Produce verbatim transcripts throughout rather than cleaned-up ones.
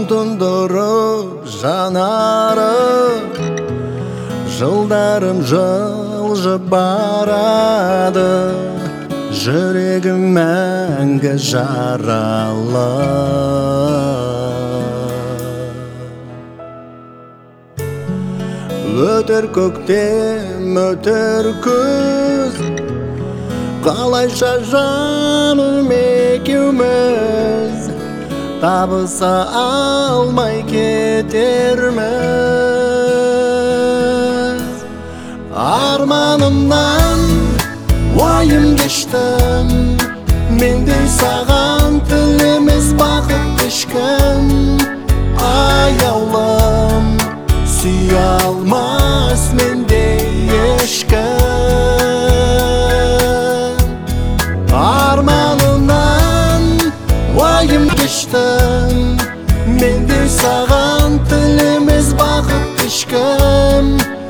тұндырып жанары, жылдарым жылжып барады, жүрегім мәңгі жаралы. Өтер көктем, өтер күз, қалайша жаным екеуміз табыса алмай кетерміз. Арманымнан уайым кештім, мендей саған тілемес бақыт ешкім. Аяулым, сүйе алмас мендей ешкім. Арманымнан уайым кештім, мендей саған тілемес бақыт ешкім.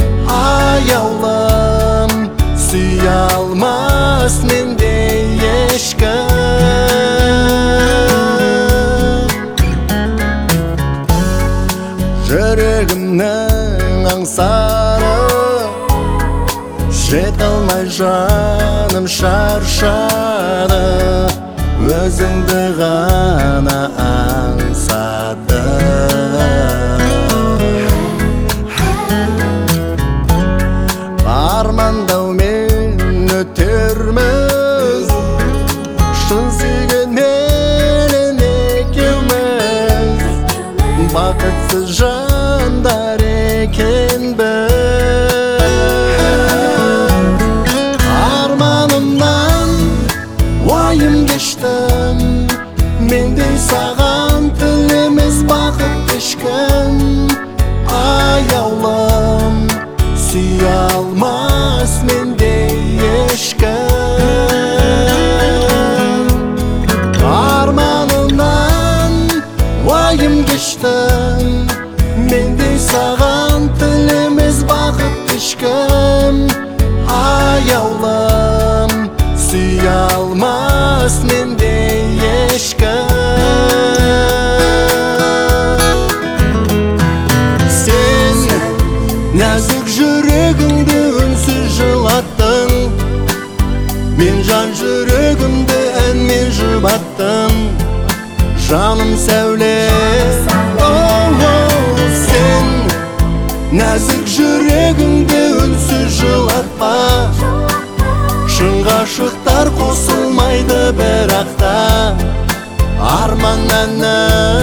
Аяулым, сүйе алмас мендей ешкім. Жүрегімнің аңсары, жете алмай жаным шаршады, өзіңді ғана аңсады. Армандаумен өтерміз, шын сүйгенмен екеуміз, бақытсыз жандар екенбіз. Арманымнан уайым кештім, мендей саған тілемес бақыт ешкім. Аяулым, сүйе алмас мендей ешкім. Арманымнан уайым кештім, мендей саған тілемес бақыт ешкім. Аяулым, сүйе алмас мендей ешкім. Сен нәзік жүрегімді үнсіз жылаттың, мен жан жүрегімді әнмен жұбаттым. Жаным сәуле, сен нәзік жүрегімді үнсіз жылатпа. Шын ғашықтар қосылмайды бірақта, арман әні.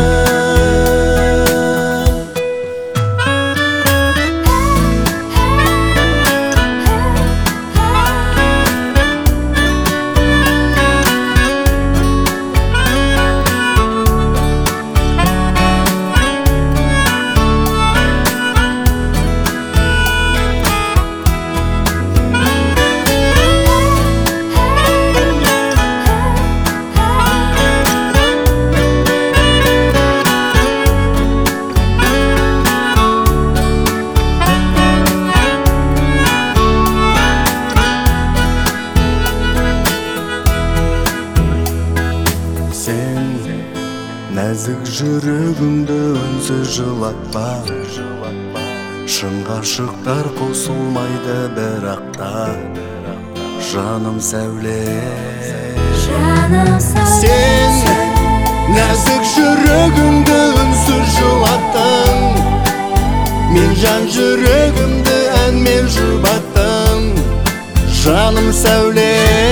Нәзік жүрегімді үнсіз жылатпа. Шын ғашықтар қосылмайды бірақта, жаным сәуле. Сен нәзік жүрегімді үнсіз жылаттың, мен жан жүрегімді әнмен жұбаттым. Жаным сәуле.